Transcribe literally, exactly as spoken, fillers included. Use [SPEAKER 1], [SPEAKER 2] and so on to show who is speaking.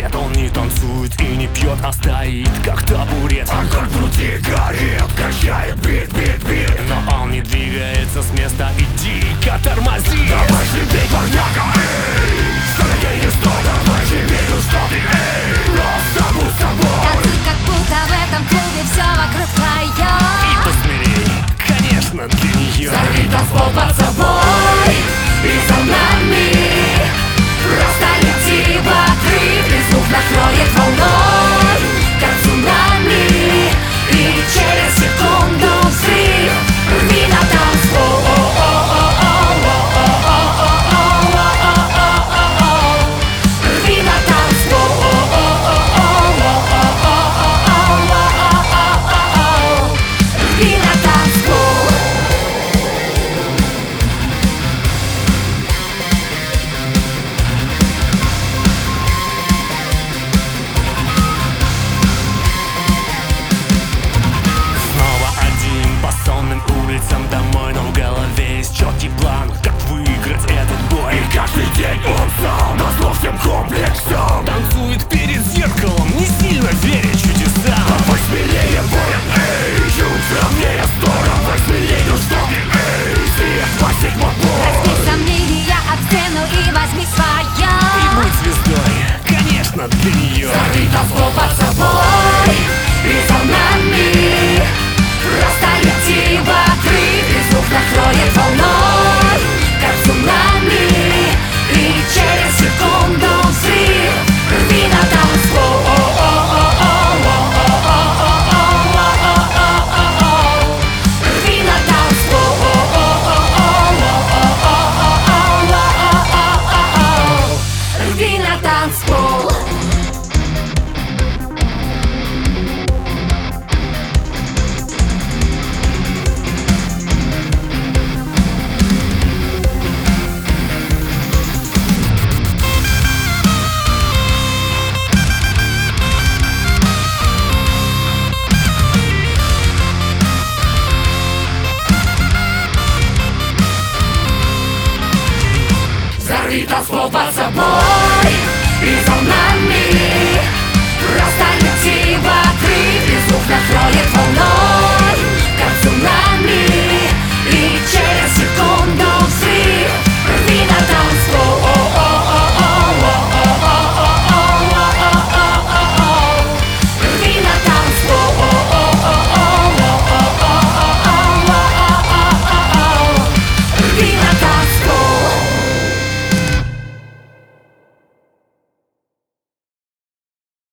[SPEAKER 1] свет. Он не танцует и не пьет, а стоит как табурет.
[SPEAKER 2] Огонь в груди горит, качает бит, бит, бит.
[SPEAKER 1] Но он не двигается с места и дико тормозит.
[SPEAKER 2] Давай себе парняка, эй, скорее не стой. Давай себе, ну что ты, эй, просто будь собой.
[SPEAKER 3] Танцуй, как будто в этом клубе все вокруг твое.
[SPEAKER 1] И посмирей, конечно, для нее.
[SPEAKER 2] Взорви танцпол под собой и за нами. Просто лети в отрыв, и звук накроет волной, как цунами. И через секунду взрыв. Рви на танцпол. Рви на танцпол. Рви на танцпол.
[SPEAKER 1] Снова один по сонным улицам домой, но в голове есть четкий план, как выиграть этот бой.
[SPEAKER 2] И каждый день он сам назло всем комплексам
[SPEAKER 1] Танцует перед зеркалом, не сильно веря чудесам.
[SPEAKER 2] Давай смелее, воин, эй, чуть ровнее сторон. Давай смелее, ну что ты, эй, свет, пластик, мотор.
[SPEAKER 3] Возьми сомнения от стену и возьми свое.
[SPEAKER 1] И быть звездой, конечно, для нее.
[SPEAKER 2] Взорви танцпол под собой и за нами. Просто лети в отрыв, и звук накроет волной, как цунами. И через секунду взрыв. Рви на танцпол. Рви на танцпол. Рви на танцпол. Взорви танцпол под собой и за нами.